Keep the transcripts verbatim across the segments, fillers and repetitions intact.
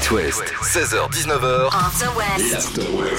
It West, seize heures dix-neuf heures. After West.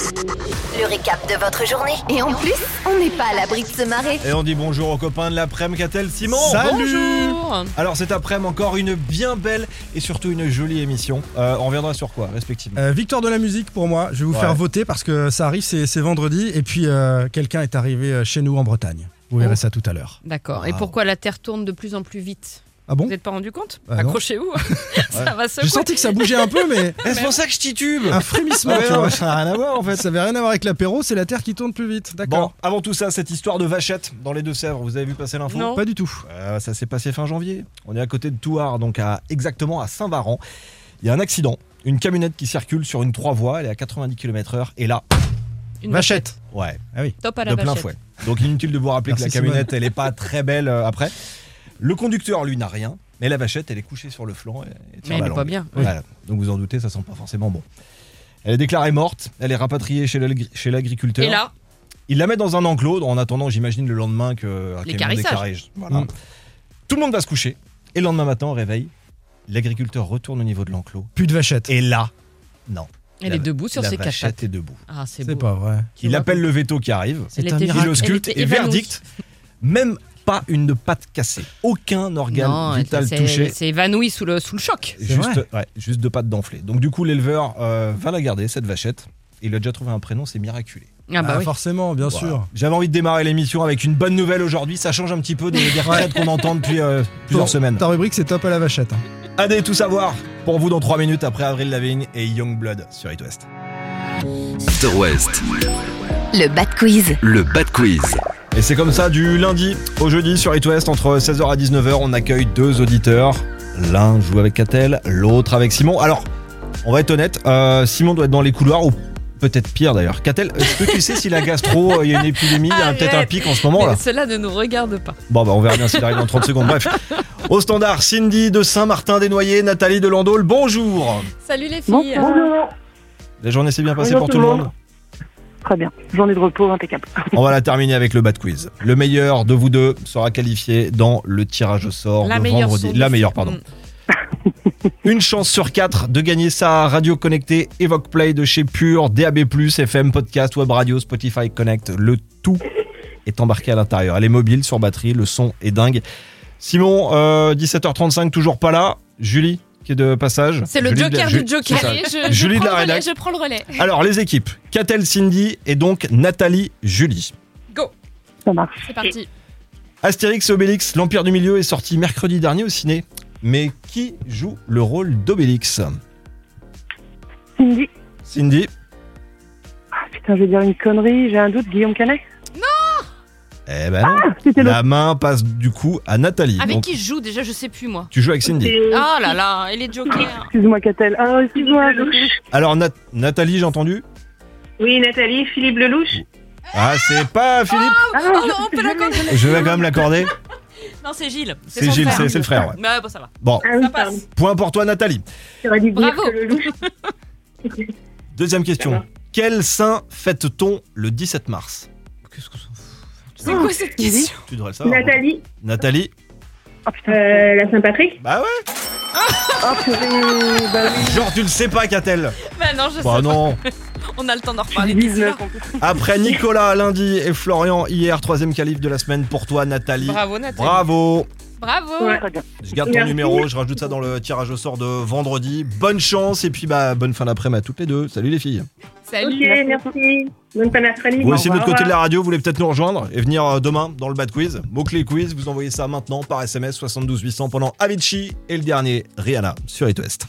Le récap de votre journée. Et en plus, on n'est pas à l'abri de se marrer. Et on dit bonjour aux copains de l'après-midi, Catel, Simon. Salut. Bonjour. Alors cet après-midi, encore une bien belle et surtout une jolie émission. Euh, on reviendra sur quoi, respectivement euh, Victoire de la musique pour moi. Je vais vous ouais. faire voter parce que ça arrive, c'est, c'est vendredi. Et puis euh, quelqu'un est arrivé chez nous en Bretagne. Vous verrez oh. ça tout à l'heure. D'accord. Wow. Et pourquoi la Terre tourne de plus en plus vite ? Ah bon ? Vous n'êtes pas rendu compte ? euh, Accrochez-vous. ça ouais. va secouer. J'ai senti que ça bougeait un peu, mais c'est pour ça que je titube. Un frémissement. Ouais, tu non, vois. ça n'a rien à voir en fait. Ça n'avait rien à voir avec l'apéro, c'est la Terre qui tourne plus vite. D'accord. Bon, avant tout ça, cette histoire de vachette dans les Deux-Sèvres, vous avez vu passer l'info ? Non. Pas du tout. Euh, ça s'est passé fin janvier. On est à côté de Thouars, donc à, exactement à Saint-Varan. Il y a un accident. Une camionnette qui circule sur une trois voies, elle est à quatre-vingt-dix kilomètres heure et là, Une vachette. ouais, Ah oui. Top à la de plein vachette. fouet. Donc inutile de vous rappeler Merci que la camionnette, elle est pas très belle euh, après. Le conducteur, lui, n'a rien, mais la vachette, elle est couchée sur le flanc. Et, et tire Mais elle la est langue. pas bien. Voilà. Donc vous en doutez, ça sent pas forcément bon. Elle est déclarée morte, elle est rapatriée chez, l'agri- chez l'agriculteur. Et là, Il la met dans un enclos, en attendant, j'imagine, le lendemain que un Les camion carissages. décarrige. Voilà. Mm. Tout le monde va se coucher, et le lendemain matin, au réveil, l'agriculteur retourne au niveau de l'enclos, Plus de vachette. et là, non. elle La- est debout sur la ses quatre vachette pattes. est debout. Ah, c'est, C'est beau. pas vrai. Tu Il vois, appelle le veto qui arrive, Elle C'est un était- miracle. il l'ausculte, elle était et évanouie. verdict, même pas une patte cassée. Aucun organe Non, vital c'est, touché. c'est évanoui sous le, sous le choc. C'est Juste, vrai. ouais, juste deux pattes d'enflée. Donc du coup, l'éleveur euh, va la garder, cette vachette. Il a déjà trouvé un prénom, c'est Miraculé. Ah bah Ah, oui. Forcément, bien Voilà. sûr. J'avais envie de démarrer l'émission avec une bonne nouvelle aujourd'hui. Ça change un petit peu des, des retraites qu'on entend depuis euh, plusieurs Bon, semaines. Ta rubrique, c'est top à la vachette. hein. Allez, tout savoir pour vous dans trois minutes après Avril Lavigne et Youngblood sur It West. After West, Le Bad Quiz. le Bad Quiz. Et c'est comme ça du lundi au jeudi sur It West entre seize heures à dix-neuf heures. On accueille deux auditeurs. L'un joue avec Catel, l'autre avec Simon. Alors, on va être honnête, euh, Simon doit être dans les couloirs ou peut-être pire d'ailleurs. Catel, est-ce que tu sais si la gastro, il y a une épidémie, il y a peut-être un pic en ce moment là ? Mais cela ne nous regarde pas. Bon, bah on verra bien s'il arrive dans trente secondes. Bref, au standard, Cindy de Saint-Martin-des-Noyers, Nathalie de Landaulle, bonjour. Salut les filles. Bonjour. La journée s'est bien passée Bonjour pour tout le monde. Très bien. Journée de repos impeccable. On va la terminer avec le bad quiz. Le meilleur de vous deux sera qualifié dans le tirage au sort La de meilleure vendredi. son La du- meilleure, pardon. Mm. Une chance sur quatre de gagner sa radio connectée Evoque Play de chez Pure, D A B plus, F M, podcast, web radio, Spotify Connect. Le tout est embarqué à l'intérieur. Elle est mobile, sur batterie, le son est dingue. Simon, euh, dix-sept heures trente-cinq, toujours pas là. Julie, qui est de passage. C'est le Julie de la- joker Ju- du joker. c'est ça. Allez, je, je Julie de prends la le relais, rédac. je prends le relais. Alors, les équipes. Catel, Cindy et donc Nathalie, Julie. Go, Ça marche. c'est parti. Astérix et Obélix, l'Empire du Milieu est sorti mercredi dernier au ciné. Mais qui joue le rôle d'Obélix ? Cindy. Cindy ? Ah, putain, je vais dire une connerie. J'ai un doute. Guillaume Canet. Eh ben non. Ah, c'était le. La main passe du coup à Nathalie. Avec Donc, qui je joue déjà, je sais plus moi. tu joues avec Cindy. C'est- Oh là là, et les jokers. Excuse-moi, Catel. Ah, excuse-moi. je- Alors, Nat- Nathalie, j'ai entendu ? Oui, Nathalie, Philippe Lelouch. Ah, c'est pas Philippe ? Ah, Oh, je- on peut l'accorder. Je vais quand même l'accorder. Non, c'est Gilles. C'est son Gilles, frère. c'est c'est le frère. Ouais. Bah bon, ça va. Bon, Ah oui, Ça pardon. passe. point pour toi, Nathalie. J'aurais dû dire Bravo. que Lelouch. Deuxième question. Ça va. Quel saint fête-t-on le dix-sept mars ? Qu'est-ce que ça C'est quoi cette question ? Tu devrais le savoir. Nathalie, Nathalie ? Oh putain. euh, la Saint-Patrick. Bah ouais. Oh purée. Bah oui. Genre, tu le sais pas, Catel. Bah non, je sais Bah pas. non. On a le temps d'en J'ai reparler dit d'ici là. dix-neuf en plus. Après Nicolas lundi et Florian hier, troisième qualif de la semaine pour toi, Nathalie. Bravo Nathalie. Bravo. Bravo. Ouais. Très bien. Je garde ton Merci. numéro, je rajoute ça dans le tirage au sort de vendredi. Bonne chance et puis bah bonne fin d'après-midi à toutes les deux. Salut les filles. Salut. Ok, merci. Bonne fin d'après-midi. Vous aussi de Au l'autre côté de revoir. la radio, vous voulez peut-être nous rejoindre et venir euh, demain dans le Bad Quiz. Mot-clé quiz, vous envoyez ça maintenant par S M S soixante-douze huit cents pendant Avicii et le dernier Rihanna sur It West.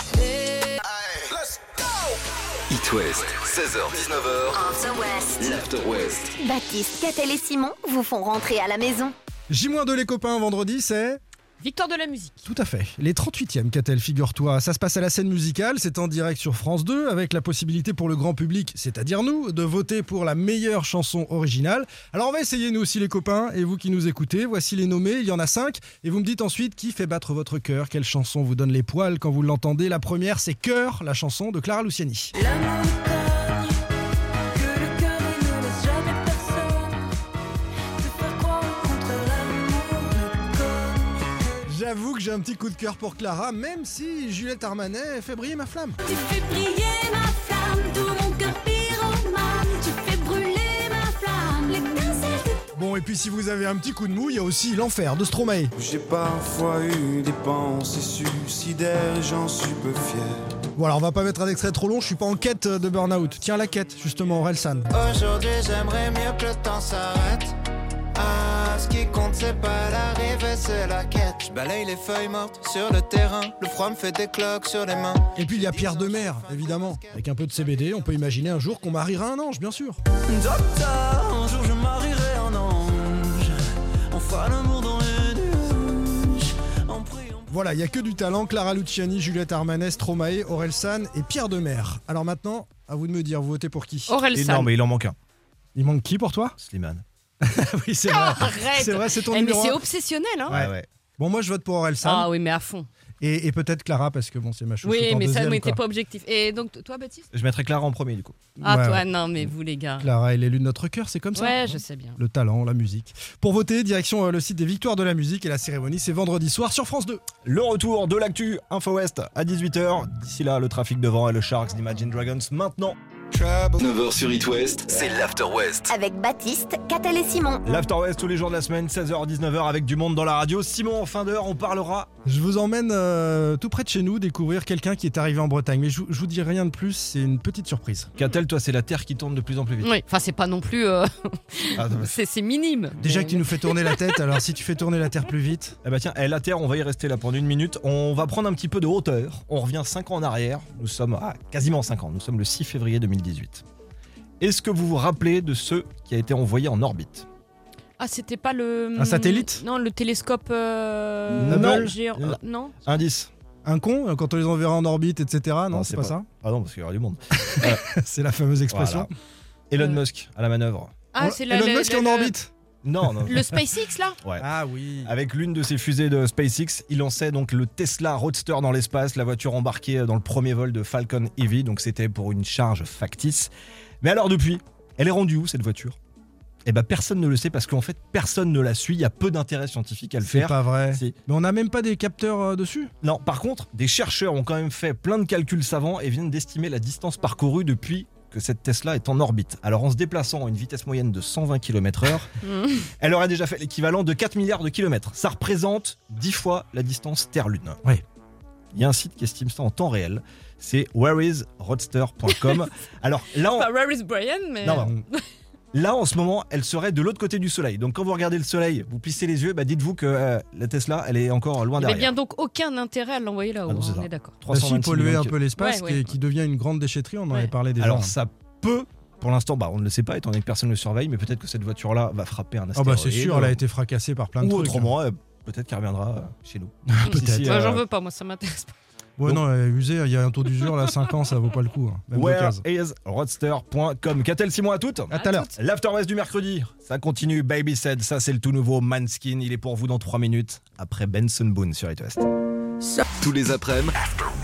It West, seize heures dix-neuf heures. After West. L'After West. Baptiste, Catel et Simon vous font rentrer à la maison. J deux les copains, vendredi, c'est... Victoire de la musique. Tout à fait. Les trente-huitièmes, Catel, figure-toi. Ça se passe à la scène musicale, c'est en direct sur France deux, avec la possibilité pour le grand public, c'est-à-dire nous, de voter pour la meilleure chanson originale. Alors on va essayer, nous aussi les copains, et vous qui nous écoutez, voici les nommés, il y en a cinq, et vous me dites ensuite qui fait battre votre cœur, quelle chanson vous donne les poils quand vous l'entendez. La première, c'est Cœur, la chanson de Clara Luciani. J'avoue que j'ai un petit coup de cœur pour Clara, même si Juliette Armanet fait briller ma flamme. Tu fais briller ma flamme, tout mon cœur pyromane. Tu fais brûler ma flamme, l'étincelle de... Bon, et puis si vous avez un petit coup de mou, il y a aussi l'enfer de Stromae. J'ai parfois eu des pensées suicidaires et j'en suis peu fier. Bon alors on va pas mettre un extrait trop long, je suis pas en quête de burn-out. Tiens la quête, justement, Orelsan. Aujourd'hui j'aimerais mieux que le temps s'arrête. Ah, ce qui compte c'est pas l'arrivée, c'est la quête. Je balaye les feuilles mortes sur le terrain. Le froid me fait des cloques sur les mains. Et puis il y a Pierre Demer, évidemment. Avec un peu de C B D, on peut imaginer un jour qu'on mariera un ange, bien sûr. Docteur, un jour je marierai un ange. On fera l'amour dans les nuages. On prie, on... Voilà, il y a que du talent. Clara Luciani, Juliette Armanet, Stromae, Orelsan et Pierre Demer. Alors maintenant, à vous de me dire, vous votez pour qui? Orelsan. Non, mais il en manque un. Il manque qui pour toi? Slimane. Oui, c'est vrai. Arrête. C'est vrai, c'est ton Eh, mais numéro c'est un. obsessionnel, hein. Ouais, ouais. Bon, moi je vote pour Orelsan. Ah oui, mais à fond. Et, et peut-être Clara, parce que bon, c'est ma chouchoute Oui, en mais ça, deuxième, mais quoi. t'es pas objectif. Et donc, t- toi, Baptiste? Je mettrais Clara en premier du coup. Ah, Ouais, toi, ouais. non, mais vous, les gars. Clara est l'élu de notre cœur, c'est comme ça. Ouais, je sais bien. Le talent, la musique. Pour voter, direction euh, le site des Victoires de la musique et la cérémonie, c'est vendredi soir sur France deux. Le retour de l'actu Info West à dix-huit heures. D'ici là, le trafic devant et le Sharks d'Imagine Dragons maintenant. neuf heures sur It West, c'est l'After West. Avec Baptiste, Catel et Simon. L'After West tous les jours de la semaine, seize heures dix-neuf heures avec du monde dans la radio. Simon, en fin d'heure, on parlera. Je vous emmène euh, tout près de chez nous découvrir quelqu'un qui est arrivé en Bretagne. Mais je, je vous dis rien de plus, c'est une petite surprise. Qu'a-t-elle, toi, c'est la Terre qui tourne de plus en plus vite. Oui, enfin, c'est pas non plus. euh, Ah, non, mais- c'est, c'est minime. Déjà Mais- que tu nous fais tourner la tête, alors si tu fais tourner la Terre plus vite... Eh bah tiens, eh, la Terre, on va y rester là pendant une minute. On va prendre un petit peu de hauteur. On revient cinq ans en arrière. Nous sommes à quasiment cinq ans. Nous sommes le six février deux mille dix-huit. Est-ce que vous vous rappelez de ce qui a été envoyé en orbite? Ah, c'était pas le. Un satellite? Non, le télescope. Euh... Non. géant- Non. Non. Indice. Un con, quand on les enverra en orbite, et cetera. Non, Non, c'est c'est pas, pas- ça. Ah non, parce qu'il y aura du monde. C'est la fameuse expression. Voilà. Elon Musk à la manœuvre. Ah, Oh, c'est la, Elon le- Musk le- est en le- orbite. Non, non. Le SpaceX, là? Ouais. Ah oui. Avec l'une de ses fusées de SpaceX, il lançait donc le Tesla Roadster dans l'espace, la voiture embarquée dans le premier vol de Falcon Heavy, donc c'était pour une charge factice. Mais alors depuis, elle est rendue où cette voiture? Eh ben personne ne le sait parce qu'en fait personne ne la suit, il y a peu d'intérêt scientifique à le C'est faire. pas vrai. Si. Mais on n'a même pas des capteurs euh, dessus. Non, par contre, des chercheurs ont quand même fait plein de calculs savants et viennent d'estimer la distance parcourue depuis que cette Tesla est en orbite. Alors en se déplaçant à une vitesse moyenne de cent vingt kilomètres heure, elle aurait déjà fait l'équivalent de quatre milliards de kilomètres. Ça représente dix fois la distance Terre-Lune. Ouais. Il y a un site qui estime ça en temps réel, c'est where is roadster point com. Alors là, on- Enfin, Where is Brian, mais. non, non. Là en ce moment, elle serait de l'autre côté du soleil. Donc quand vous regardez le soleil, vous plissez les yeux, bah dites-vous que euh, la Tesla, elle est encore loin Il n'y avait derrière. bien donc aucun intérêt à l'envoyer là-haut, Ah non, c'est on ça. est d'accord. Bah, si, trois cent vingt-six polluer millions un de peu l'espace, Ouais, qui, ouais. qui devient une grande déchetterie, on en Ouais. avait parlé déjà. Alors ça peut, pour l'instant, bah, on ne le sait pas étant donné que personne ne le surveille, mais peut-être que cette voiture-là va frapper un Ah astéroïde. bah c'est sûr, elle a été fracassée par plein de Ou trucs. autrement, euh, peut-être qu'elle reviendra euh, chez nous. Peut-être. Si, si, Moi, euh, j'en veux pas, moi, ça m'intéresse pas. Ouais, Donc- non, elle est usée, il y a un taux d'usure là, cinq ans, ça vaut pas le coup. hein. Même Where d'occasion. is roadster point com. Qu'a-t-elle Simon à toutes? À tout à l'heure. L'After West du mercredi, ça continue. Baby Said, ça c'est le tout nouveau Manskin. Il est pour vous dans trois minutes après Benson Boone sur It West. Tous les après-midi,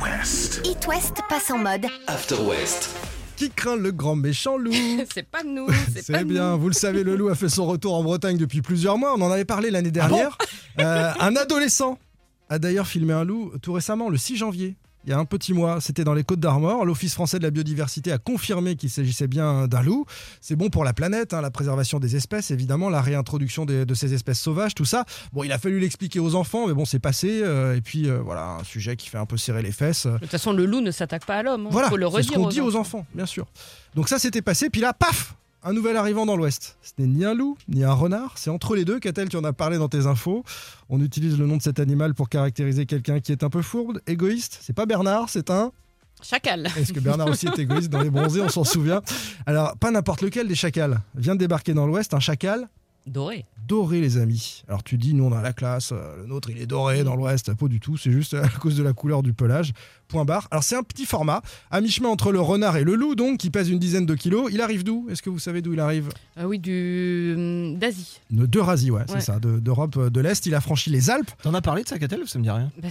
It West passe en mode After West. Qui craint le grand méchant loup? C'est pas nous, c'est, C'est pas bien, nous. vous le savez, le loup a fait son retour en Bretagne depuis plusieurs mois. On en avait parlé l'année dernière. Euh, un adolescent a d'ailleurs filmé un loup tout récemment, le six janvier. Il y a un petit mois, c'était dans les Côtes d'Armor. L'Office français de la biodiversité a confirmé qu'il s'agissait bien d'un loup. C'est bon pour la planète, hein, la préservation des espèces, évidemment, la réintroduction des- de ces espèces sauvages, tout ça. Bon, il a fallu l'expliquer aux enfants, mais bon, c'est passé. euh, et puis, euh, voilà, un sujet qui fait un peu serrer les fesses. De toute façon, le loup ne s'attaque pas à l'homme. Hein. Voilà, Faut le c'est ce redire qu'on aux dit aux enfants, bien sûr. Donc ça, c'était passé, puis là, paf, un nouvel arrivant dans l'Ouest. Ce n'est ni un loup, ni un renard, c'est entre les deux. Catel, tu en as parlé dans tes infos. On utilise le nom de cet animal pour caractériser quelqu'un qui est un peu fourbe, égoïste. C'est pas Bernard, c'est un... Chacal. Est-ce que Bernard aussi est égoïste dans Les Bronzés, on s'en souvient. Alors, pas n'importe lequel des chacals. Vient de débarquer dans l'Ouest un chacal Doré. doré, les amis. Alors tu dis, nous on a la classe, euh, le nôtre il est doré dans l'Ouest, pas du tout, c'est juste à cause de la couleur du pelage. Point barre. Alors c'est un petit format, à mi-chemin entre le renard et le loup, donc, qui pèse une dizaine de kilos. Il arrive d'où? Est-ce que vous savez d'où il arrive? Ah oui, du hum, d'Asie. De- D'Eurasie, ouais, c'est Ouais. ça, de- d'Europe de l'Est. Il a franchi les Alpes. T'en as parlé de ça, Catel? Ça me dit rien. Bah, si.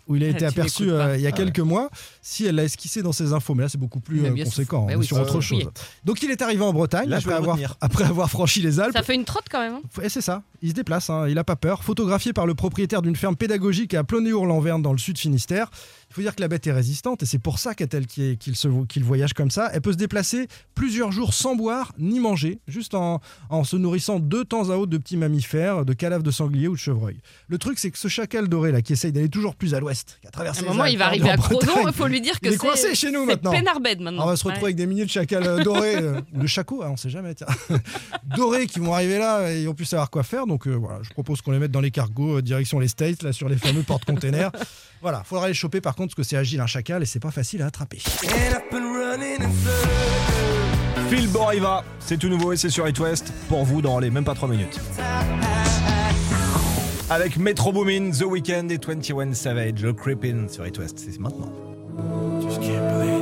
où il a été Tu aperçu l'écoutes pas. euh, il y a Ah quelques mois, si elle l'a esquissé dans ses infos. Mais là, c'est beaucoup plus Mais euh, bien sûr. conséquent, Bah on est oui, sur ça, autre oui. chose. Donc il est arrivé en Bretagne Là, je après vais avoir, retenir. après avoir franchi les Alpes. Ça fait une trotte quand même. hein. Et c'est ça, il se déplace, hein, il a pas peur. Photographié par le propriétaire d'une ferme pédagogique à Plonéour-Lanverne dans le sud Finistère. Il faut dire que la bête est résistante et c'est pour ça qu'a-t-elle qu'il, qu'il, se, qu'il voyage comme ça. Elle peut se déplacer plusieurs jours sans boire ni manger, juste en, en se nourrissant de temps à autre de petits mammifères, de cadavres de sangliers ou de chevreuils. Le truc, c'est que ce chacal doré là, qui essaye d'aller toujours plus à l'ouest, qui a À traversé un les moment, Alpes, il va en arriver à Bretagne, Crozon, il faut lui dire que il est c'est coincé chez nous c'est maintenant. Pénarbed maintenant. On va se retrouver Ouais. avec des milliers de chacals euh, dorés, euh, ou le chaco, hein, on sait jamais, tiens. dorés qui vont arriver là et ils vont plus savoir quoi faire. Donc euh, voilà, je propose qu'on les mette dans les cargos, euh, direction les States, là sur les fameux porte-containers. Voilà, faudra les choper par contre parce que c'est agile un chacal et c'est pas facile à attraper. Phil Boriva, c'est tout nouveau et c'est sur It West pour vous dans les même pas trois minutes. Avec Metro Boomin, The Weeknd et vingt et un Savage, le Creepin' sur It West, c'est maintenant.